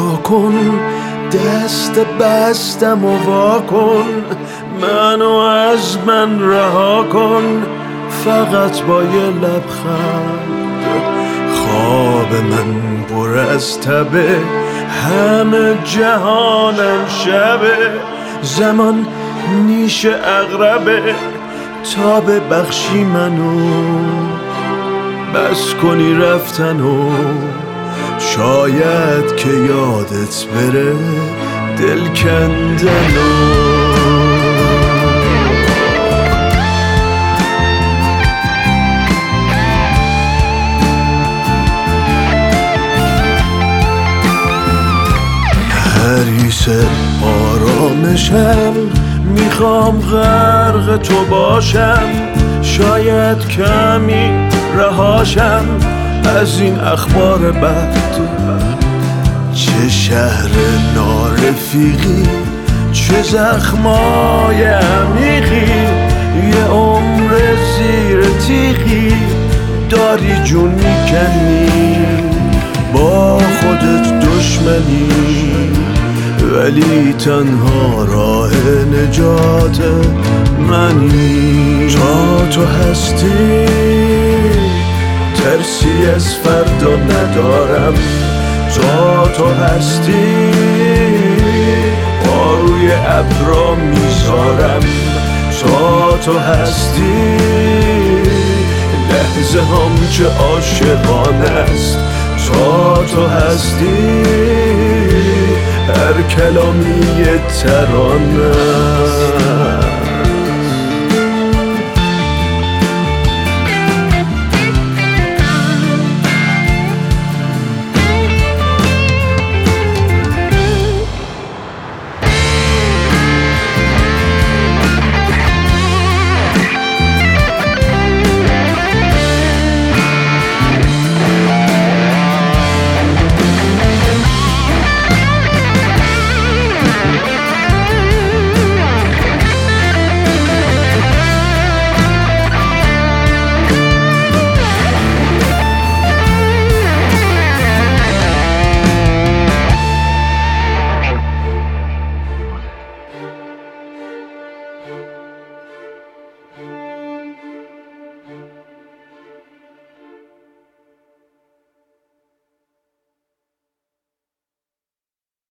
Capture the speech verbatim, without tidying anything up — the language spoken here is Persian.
کن، دست بستم و وا کن، منو از من رها کن، فقط با یه لبخند. خواب من پر از تبه، همه جهانم شبه، زمان نیش اغربه، تا ببخشی منو، بس کنی رفتنو، شاید که یادت بره دل کندنو. حریص آرامشم، میخوام غرق تو باشم، شاید کمی رهاشم از این اخبار بد. چه شهر نارفیقی، چه زخمای عمیقی، یه عمر زیر تیغی داری جون میکنی، با خودت دشمنی، ولی تنها راه نجات منی. تا تو هستی ترسی از فردا ندارم، تا تو هستی پاروی ابرا میذارم، تا تو هستی لحظه هم چه عاشقانه است، تا تو هستی هر کلامی یه ترانه است.